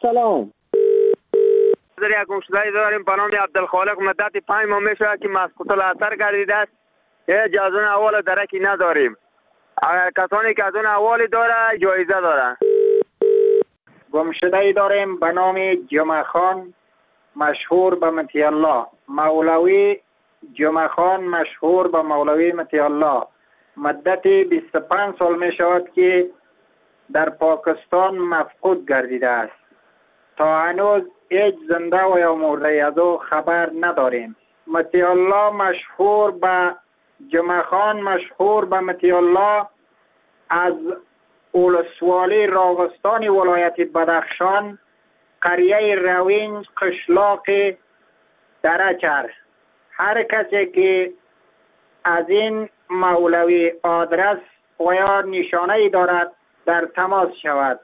سلام. یک گمشده داریم به نام عبدالخالق، مدت 5 ماه میشه که مسقوط الاثر گردیده است. هیچ از اون اول درکی نداریم. کسانی که از اون اولی داره جایزه داره. گمشده داریم به نام جمعه خان مشهور به مطیع الله، مولوی جمعه خان مشهور به مولوی مطیع الله. مدت 25 سال می شود که در پاکستان مفقود گردیده است. تا هنوز هیچ زنده و یا مرده از او خبر نداریم. مطیع الله مشهور به جمعه خان مشهور به مطیع الله از ولسوالی راوستان ولایت بدخشان، قریه روینج، قشلاق درچر. هر کسی که از این مولوی آدرس و یا نشانه دارد در تماس شود.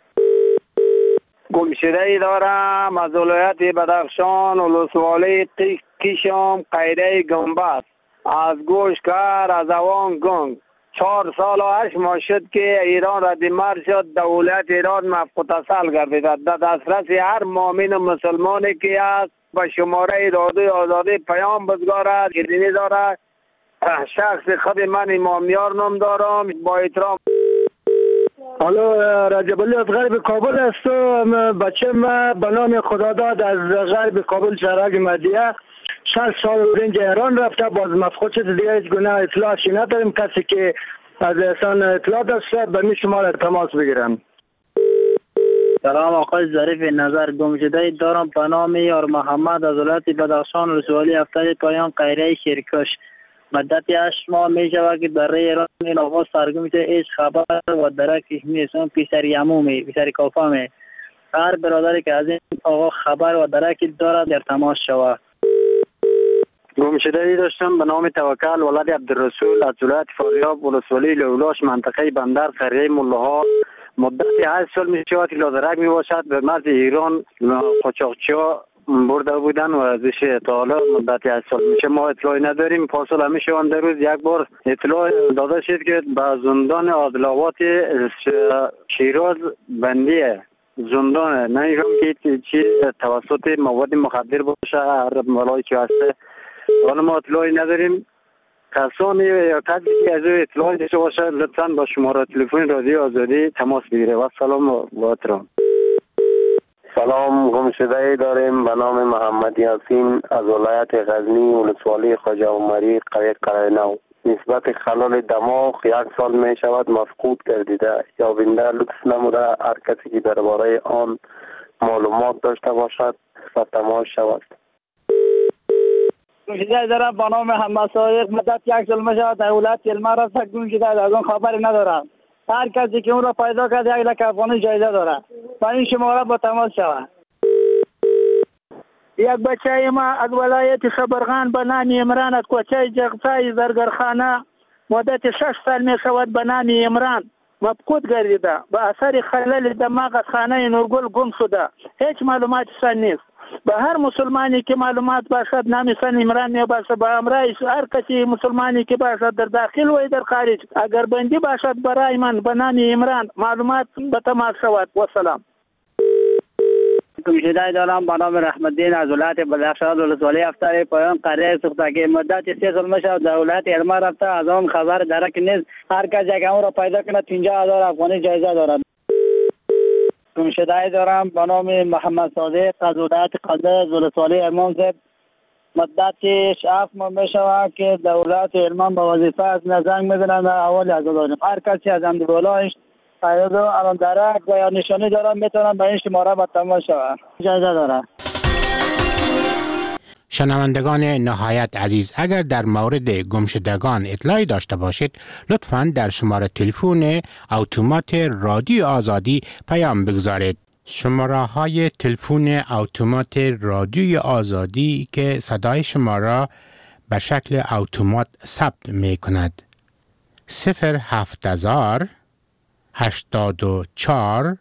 گمشده دارم از ولایت بدخشان، ولسوالی کیشم، قیره گنبد، از گوشکر، از اوان گنگ. 4 سال و 8 ماه شد که ایران ردیمر شد. دولت ایران مفقود اصل گردیده. در دسترس هر مؤمن و مسلمانی که است به شماره رادیوی آزادی پیام بزرگ است که دینی داره. شخص خود من امامیار نام دارم. با احترام. الو، رجب علی از غرب کابل است. بچه ما به نام خداداد از غرب کابل شهرک مدیه 60 سال برنج ایران رفته. باز مفقود شد. دیگه هیچ گونه اطلاعی نداریم. کسی که از احسان اطلاع داشته به می شما تماس بگیرم. سلام آقای ظریف نظر. گمشده دارم به نام یار محمد از ولایت بدخشان، ولسوالی هفته پایان، قیره شیرکش. مدت 8 ماه می شود که در ایران این آواز سرگم شده. هیچ خبر و درکی نیست. پیسری عمومی، پیسری کافامی. هر برادری که از این آقا خبر و درکی دارد در تماس شود. گمشده داشتم به نام توکل ولد عبدالرسول از ولایت فاریاب، ولسوالی لولاش، منطقه بندر، قریه ملاها. مدت 8 سال می شود که لادرک می باشد. به مرز ایران قاچاقچی‌ها برده بودن و ازش تا حالا مدت 8 سال میشه ما اطلاعی نداریم. پاسال همیشه در روز یک بار اطلاع داده شد که به زندان عادل‌آباد شیراز بندیه زندان نمی‌فهم که چی توسط مواد مخدر باشه هر ملایی که هسته. حالا ما اطلاعی نداریم. کسانی یا کسی که از اطلاعی داشته باشه لطفاً با شماره تلفن رادیو آزادی تماس بگیره. و سلام و احترام. سلام. گمشده داریم به نام محمد یاسین از ولایت غزنی، ولسوالی خواجه عمری، قریه نو. نسبت خلال دماغ 1 سال می شود مفقود گردیده. یابنده لطف نموده هر کسی که درباره آن معلومات داشته باشد و تماس شود. گمشده دارم به نام محمد صادق. مدت 1 سال می شود در ولایت علمه رفت. گمشده از آن خبری ندارم. هر کسی که اون را پیدا کرد 1 لک افغانی جایزه داره. با این شماره با تماس شود. یک بچه ما از ولایت خبرغان به نام عمران از کوچه جغفای زرگرخانه مدت 6 سال می شود به نام عمران مفقود گردیده. به اثر خلل دماغ از خانه نورگل گم شده. هیچ معلومات سن نیست. به هر مسلمانی که معلومات باشد نام سن عمران می باشد. به امرای هر کسی مسلمانی که باشد در داخل و در خارج اگر بندی باشد برای من به نام عمران معلومات به تماس شود. و سلام. گمشده دارم به نام رحمت الدین از ولایت بدخشان، ولسوالی هفته پایان، قریه سوختگی. مدت 3 سال می شود در ولایت علمه رفته. از آن خبر درک نیست. هر کسی که اون را پیدا کنه 50,000 افغانی جایزه دارد. گمشده دارم به نام محمد صادق از ولایت قزل، ولسوالی امام زید. مدت 7 ماه می شود که در ولایت علمان به وظیفه از نزنگ میزنند. اول از داریم. هر کسی از اندولایش پیدا الان درک و یا نشانی دارم میتونم به این شماره با تماس شود. جایزه دارم. شنوندگان نهایت عزیز، اگر در مورد گمشدگان اطلاعی داشته باشید لطفاً در شماره تلفن اتومات رادیو آزادی پیام بگذارید. شماره های تلفن اتومات رادیو آزادی که صدای شما را به شکل اتومات ثبت می کند 07000 84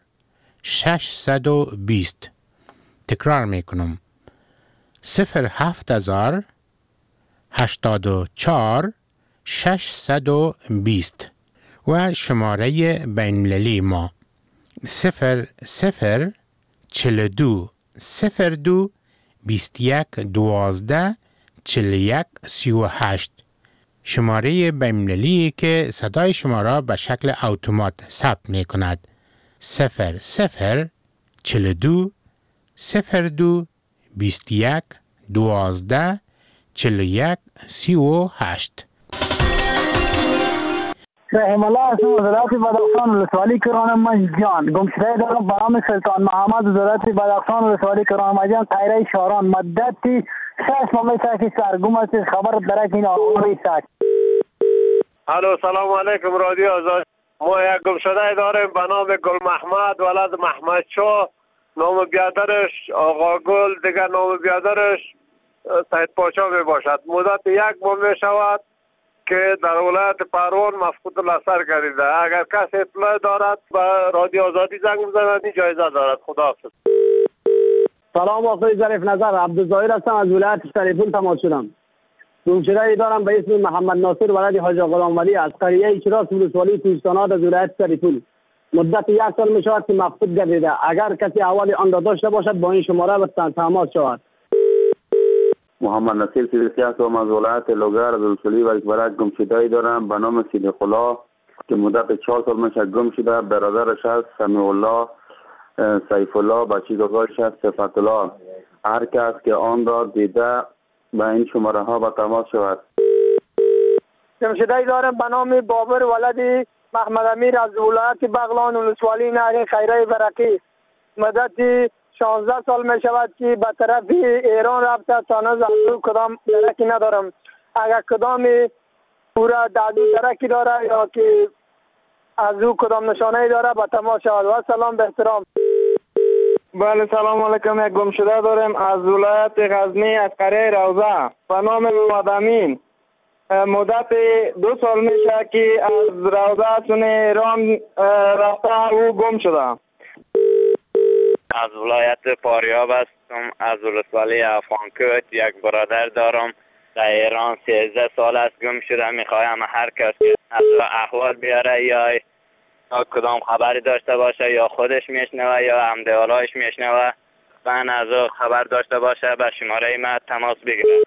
620. تکرار می کنم 07000 84 620 و شماره بین‌المللی ما 00 42 02 21 12 41 38. شماره بین‌المللی که صدای شما را به شکل اتومات ثبت می کند. 00 42 02 21 12 41 38. رحم الله از وزارت بدخشان ولسوالی کران مجان گمشده دارم به نام سلطان محمد وزارت بدخشان ولسوالی کران مجان قیره شاران مدتی 6 ماه که سرگم است خبر درک این آقای ساک. الو سلام علیکم رادیو آزاد. ما یک گمشده داریم به نام گل محمد ولد محمد شاه، نام بیادرش آقا گل، دیگر نام بیادرش سید پاشا می باشد. مدت 1 ماه می شود که در ولایت پروان مفقود الاثر گردیده. اگر کسی اطلاع دارد به رادیو آزادی زنگ بزند، این جایزه دارد. خداحافظ. سلام آقای ظریف نظر، عبدالظاهر هستم از ولایت شریفون تماس شدم. گمشده دارم به اسم محمد ناصر ولد حاج غلام ولی از قریه چراس ولسوالی کوهستانات از ولایت شریفون. مدت 1 سال می شود که مفقود گردیده. اگر کسی احوال آن را داشته باشد با این شماره به تماس شود. محمد نصیر سیدی هستم از ولایت لوگر از ولسوالی ولایت گمشده دارم به نام صدیق الله که مدت 4 سال میشه گم شده. برادرش است سمیع الله، سیف الله، بچه داداش است صفت الله. هر کس که آن را دیده به این شماره ها به تماس شود. گمشده دارم به نام بابر ولد محمد امیر از ولایت بغلان ولسوالی نهر خیره برقی. مدت 16 سال می شود که به طرف ایران رفته تا نزد کدام درکی ندارم. اگر کدام او را دادو درکی داره یا که از او کدام نشانه داره به تماس شود. و سلام به احترام. بله سلام علیکم. یک گمشده داریم از ولایت غزنی از قریه روضه به نام محمد امین. مدت 2 سال میشه که از روضه سون ایران رفته او گم شده. از ولایت فاریاب هستم، از ولسوالی افغانکوت. یک برادر دارم در ایران 13 سال است گم شده. میخوایم هر کس که از احوال بیاره یا کدام خبری داشته باشه یا خودش میشنوه یا همدیالایش میشنوه من از خبر داشته باشه به شماره ما تماس بگیره.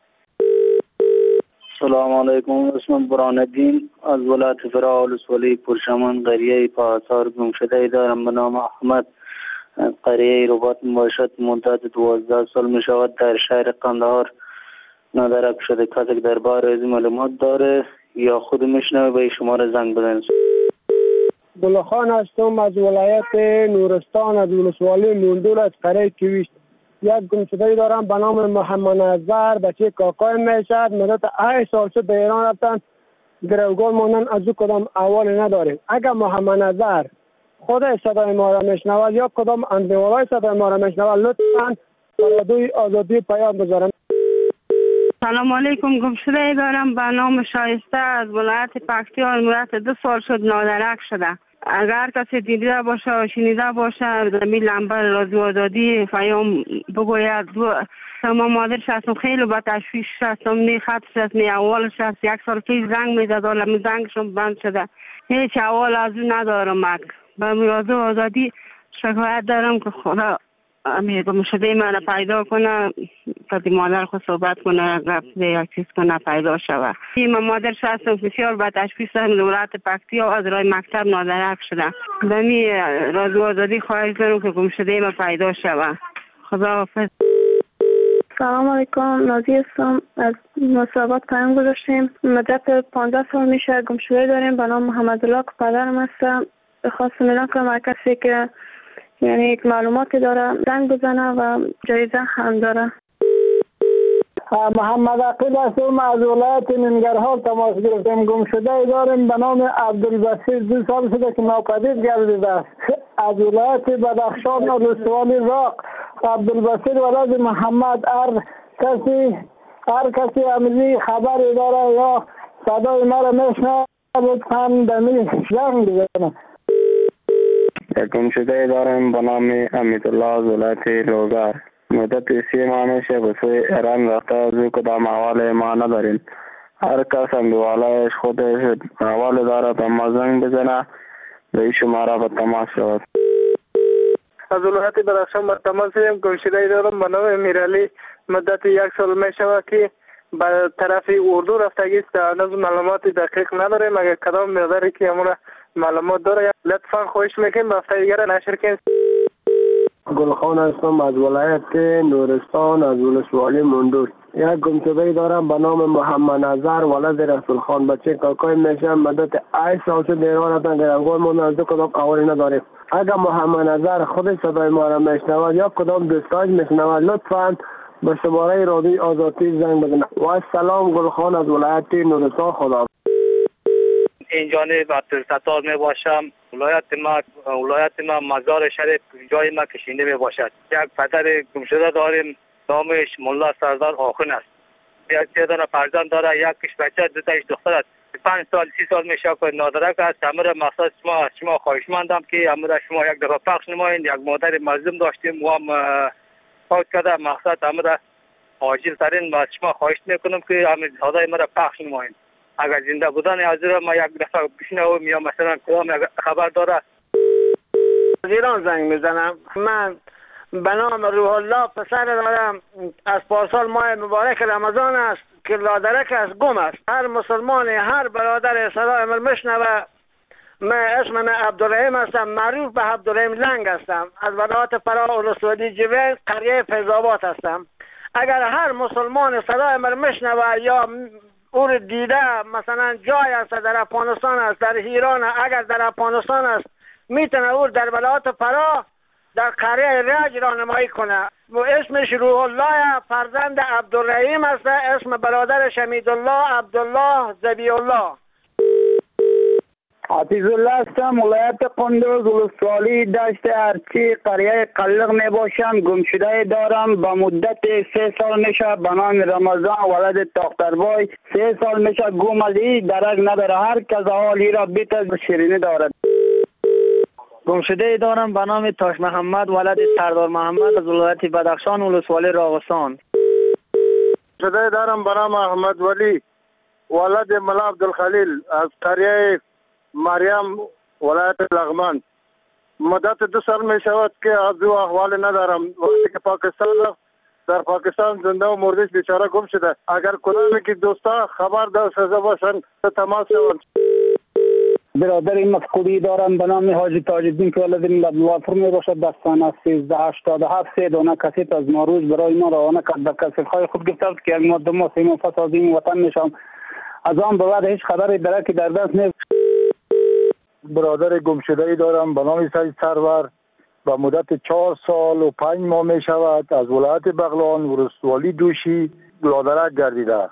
سلام علیکم. اسمم برهان الدین از ولایت فرا ولسوالی پرشمان قریه پاسار گمشده دارم به نام احمد. قریه رباط باشد. مدت 12 سال می شود در شهر قندهار نادرک شده. کسی که درباره از معلومات داره یا خود میشنوه به شماره زنگ بزنید. گلخان هستم از ولایت نورستان از ولسوالی موندول از قریه کیویش. یک گمشده دارم به نام محمد نظر بچه کاکای میشد. مدت 8 سال شد به ایران رفتن گروگان ماندن. از او کدام احوال نداریم. اگر محمد نظر خود صدای ما را میشنود یا کدام اندیوالای صدای ما را میشنود لطفاً رادیوی آزادی پیام بذارم. سلام علیکم. گمشده دارم به نام شایسته از ولایت پکتیا. مدت 2 سال شد نادرک شده. اگر کسی دیده باشه و شنیده باشه زمین لمبر رادیو آزادی پیام بگوید. ما مادرش هستم، خیلی با تشویش هستم. نی خطش هست نی اولش هست. 1 سال پیش زنگ میزد ولی زنگشون بند شده. هیچ اول از اون ندارم. به رادیو آزادی شکایت دارم که خدا گمشده من پیدا کنه، تا مادر خود صحبت کنه، یک چیز کنه، پیدا شوه. من مادرش هستم، بسیار با تشخیص دولت پکتیا از راه مکتب نادرک شده. دمی رادیو آزادی خواهش دارم که گمشده من پیدا شوه. خدا حافظ. سلام علیکم. نازی هستم از مصابات پیام گذاشتیم. مدت 15 سال میشه گمشده داریم به نام محمد الله که پدرم هستم. خواستم اعلام کنم هر کسی که یعنی یک معلوماتی داره زنگ بزنه و جایزه هم داره. محمد عقیل هستم از ولایت ننگرهار تماس گرفتیم. گمشده داریم به نام عبدالبصیر. 2 سال شده که ناپدید گردیده است. از ولایت بدخشان ولسوالی راق. عبدالبصیر ولد محمد. هر کسی عملی خبری داره یا صدای ما را میشنوه لطفاً دمی زنگ بزنه. یک گمشده دارم به نام امیدالله از ولایت لوگر. مدت 3 ماه میشه به سوی ایران رفته. از او کدام احوال ما نداریم. هر کس هم دوالایش خودش احوال داره به ما زنگ بزنه به این شماره به تماس شود. از ولایت بدخشان به تماس هستیم. گمشده دارم به نام امیرعلی. مدت 1 سال می شود که به طرف اردو رفتگی است. هنوز معلومات دقیق نداریم. اگر کدام مقداری که امور معلومات داره لطفا خواهش میکنیم به هفته دیگر نشر کنید. گلخان هستم از ولایت نورستان از ولسوالی مندوش. یک گمشده دارم به نام محمد نظر ولد رسول خان. بچه کاکای میشم. مدت 8 سال شد ایران هستم. گرمگاه ما از دو کدام قواری نداریم. اگر محمد نظر خود صدای ما را میشنود یا کدام دوستاش میشنود لطفاً به شماره رادیوی آزادی زنگ بزنید. و سلام گلخان از ولایت نورستان. خدا. این جانب عبدالستار می باشم. ولایت ما مزار شریف جای ما کشینده می باشد. یک پدر گمشده داریم نامش ملا سردار آخون است. یک دانه فرزند داره. یکیش بچه دو تایش دختر است. 5 سال 30 سال میشه که نادرک است. امر مقصد شما خواهشمندم که امر شما یک دفعه پخش نمایید. یک مادر مظلوم داشتیم و هم فوت کرده. مقصد امر عاجل ترین از شما خواهش میکنم که امر صدای مرا پخش نمایید. اگر زنده بودن حاضر ما یک دفعه بشنوم یا مثلا کدام خبر داره. از ایران زنگ میزنم. من به نام روح الله پسر دارم. از پارسال ماه مبارک رمضان است که لادرک است، گم است. هر مسلمان هر برادر صدای من میشنوه. من اسم من عبدالرحیم هستم. معروف به عبدالرحیم لنگ هستم. از ولایت فرا ولسوالی جوین قریه فیض‌آباد هستم. اگر هر مسلمان صدای من میشنوه یا او رو دیده مثلا جای است در افغانستان است در ایران، اگر در افغانستان است میتونه او در ولایت فرا در قریه رج راهنمایی کنه. و اسمش روح الله فرزند عبدالرحیم است. اسم برادرش حمیدالله عبدالله ذبیح الله. حفیظ الله هستم. ولایت قندوز ولسوالی دشت ارچی قریه قلق می باشم. گمشده دارم به مدت 3 سال میشه به نام رمضان ولد دختربای. 3 سال میشه گم از این درک نداره. هر کس حالی را بیت شیرینی دارد. گمشده دارم به نام تاش محمد ولد سردار محمد از ولایت بدخشان ولسوالی راغستان. گمشده دارم به نام احمد ولی ولد ملا عبدالخلیل از قریه مریم ولایت لغمان. مدت 2 سال می شود که از او احوال ندارم. وقتی که پاکستان در پاکستان زنده و مردش بیچاره گم شده. اگر کدامی که دوستا خبر دار شده باشند تماس شوند. برادر مفقودی دارم به نام حاجی تاج‌الدین که ولد عبدالوافر می باشد. در سال 1387 3 دانه کسیت از ماروز برای ما روانه کرد. به کسیت‌های خود گفت که یک ماده ما سیم فصل از این وطن میشم. از آن به بعد هیچ خبری درکی در دست نیست. برادر گمشده‌ای دارم به نام سید سرور. به مدت 4 سال و 5 ماه می شود از ولایت بغلان ولسوالی دوشی لادرک گردیده.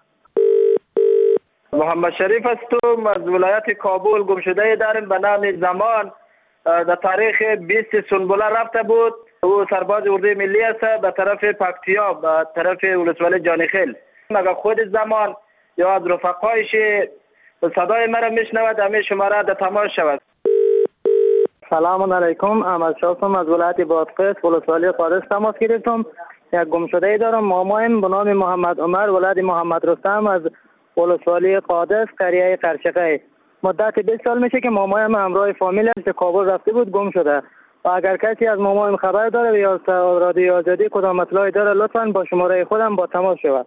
محمد شریف هستم. از ولایت کابل گمشده داریم به نام زمان. در تاریخ 20 سنبوله رفته بود. او سرباز اردوی ملی است به طرف پکتیا به طرف ولسوالی جانخیل. اگر خود زمان یا از رفقایش صدای مرا میشنود همه شماره در تماس شود. سلام علیکم. احمد شاه هستم از ولایت بادغیس ولسوالی قادس تماس گرفتم. یک گمشده دارم. مامایم به نام محمد عمر ولد محمد رستم از ولسوالی قادس قریه قرشقه. مدت 20 سال میشه که مامایم همراه فامیل به کابل رفته بود گم شده. و اگر کسی از مامایم خبر داره یا رادیوی آزادی کدام مطلبی داره لطفاً با شماره خودم با تماس شود.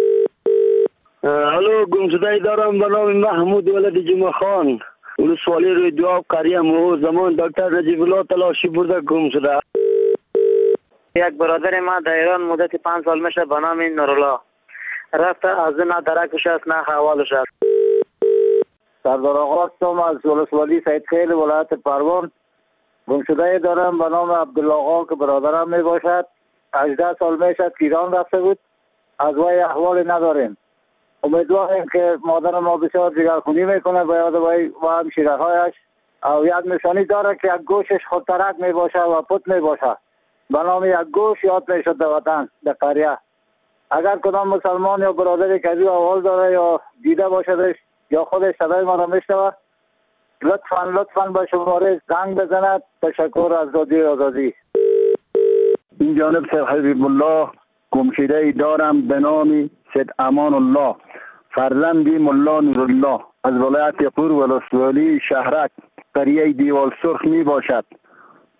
الو گمشده دارم به نام محمود ولد جمعه خان ولسوالی روی دواب قریه مو زمان دکتر نجیب الله تلاشی برده گم شده. یک برادر ما در ایران مدت 5 سال میشه به نام نورالله رفته. از نه درکش است نه حوالش است. سردار آقا هستم از ولسوالی سیدخیل ولایت پروان. گمشده دارم به نام عبدالله آقا که برادرم می باشد. 18 سال میشد که ایران رفته بود. از وی احوال نداریم. امیدواریم که مادر ما بسیار جگرخونی میکنه به یاد وی و همشیره‌هایش. او یک نشانی داره که یک گوشش خودترک می باشه و پت می باشه. به نام یک گوش یاد میشد در وطن در قریه. اگر کدام مسلمان یا برادری که او احوال داره یا دیده باشدش یا خودش صدای ما را میشنوه لطفاً به شماره زنگ بزند. تشکر از رادیوی آزادی. این جانب سید حبیب الله گمشده دارم به نام سید امان الله فرزندی ملا نورالله از ولایت قور ولسوالی شهرک قریه دیوال سرخ می باشد.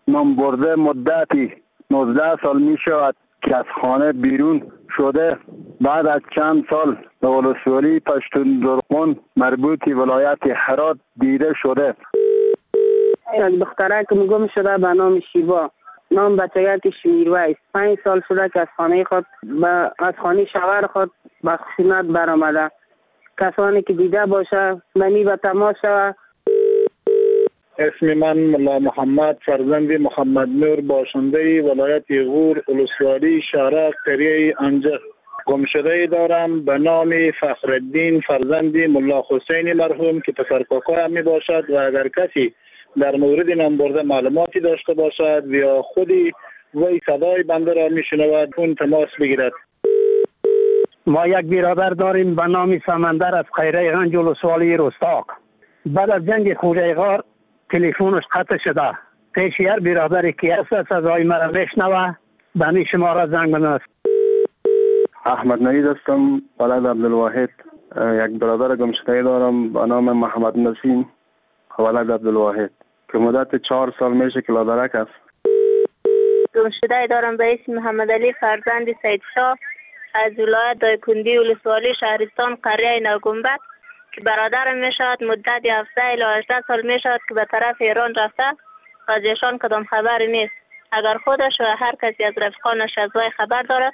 نام برده مدتی 19 سال می شود که از خانه بیرون شده. بعد از چند سال به ولسوالی پشتون زرقون مربوطی ولایت هرات دیده شده. یک دختره که گم شده به نام شیوا، نام بچگک شمیرویس، 5 سال شده که از خانه خود از خانه شوهر خود به خشونت برآمده. کسانی که دیده باشه منی به تماس شود. اسم من ملا محمد فرزند محمد نور، باشنده ولایت غور، ولسوالی شارق، قریه انجه. گمشده دارم به نام فخرالدین فرزند ملا حسین مرحوم که پسرکاکایم می باشد و اگر کسی در مورد نام برده معلوماتی داشته باشد یا خودی وی صدای بنده را می شنود اون تماس بگیرد. ما یک برادر داریم به نام سمندر از قیره گنج ولسوالی رستاق. بعد از جنگ خوره غار تلفنش قطع شده. پیش هر برادری که هست صدای مرا میشنوه به می شماره زنگ بزنید. احمد نوید هستم، ولد عبدالواحد. یک برادر گمشده دارم به نام محمد نسیم، ولد عبدالواحد، که مدت 4 سال میشه که لادرک است. گمشده دارم به اسم محمد علی فرزند سید شاه از ولایت دایکندی ولسوالی شهرستان قریه نوگنبد که برادرم میشد. مدت 17 الی 18 سال میشد که به طرف ایران رفته و از ایشان کدام خبری نیست. اگر خودش و هر کسی از رفقانش از وی خبر دارد.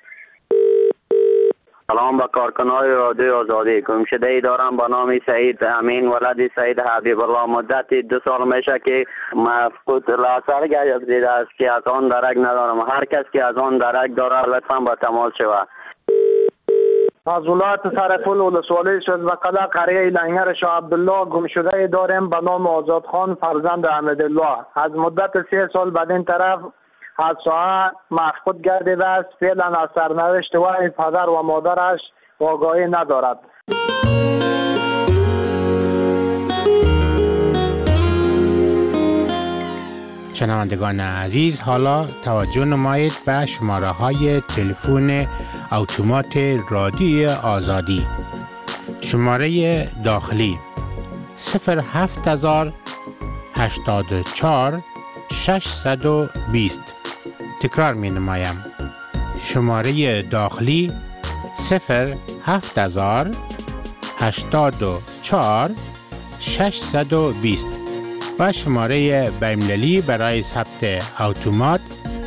سلام به کارکنای رادیو آزادی. گمشده دارم به نام سعید امین ولد سعید حبیب الله. مدت 2 سال میشه که مفقود الاثر گردیده است که از آن درک ندارم. هر کس که از آن درک داره لطفا با تماس شود. از ولایت سرپل ولسوالی شزبقله قریه لنگر شاه عبدالله گمشده داریم به نام آزاد خان فرزند احمدالله. از مدت 3 سال بعد این طرف از ساعه مفقود گردیده است. فعلا از سرنوشت وی پدر و مادرش آگاهی ندارد. شنوندگان عزیز، حالا توجه نمایید به شماره های تلفن اتومات رادیو آزادی. شماره داخلی 07084 620. تکرار می نمایم. شماره داخلی 07084 620 و شماره بین‌المللی برای ثبت اتومات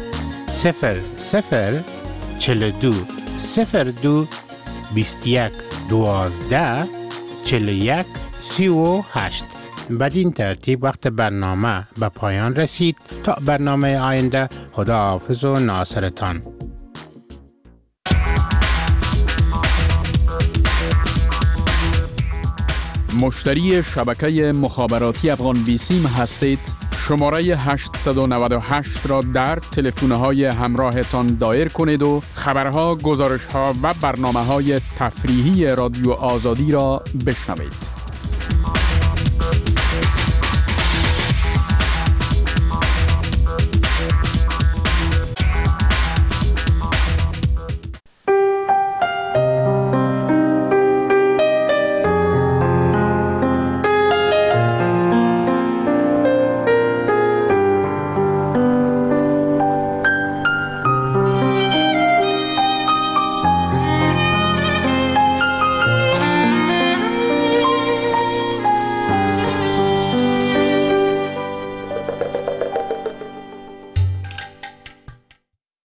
0042 02 21 12 41 38. بدین ترتیب وقت برنامه به پایان رسید. تا برنامه آینده، خداحافظ و ناصرتان. مشتری شبکه مخابراتی افغان بیسیم هستید؟ شماره 898 را در تلفن‌های همراهتان دایر کنید و خبرها، گزارش‌ها و برنامه‌های تفریحی رادیو آزادی را بشنوید.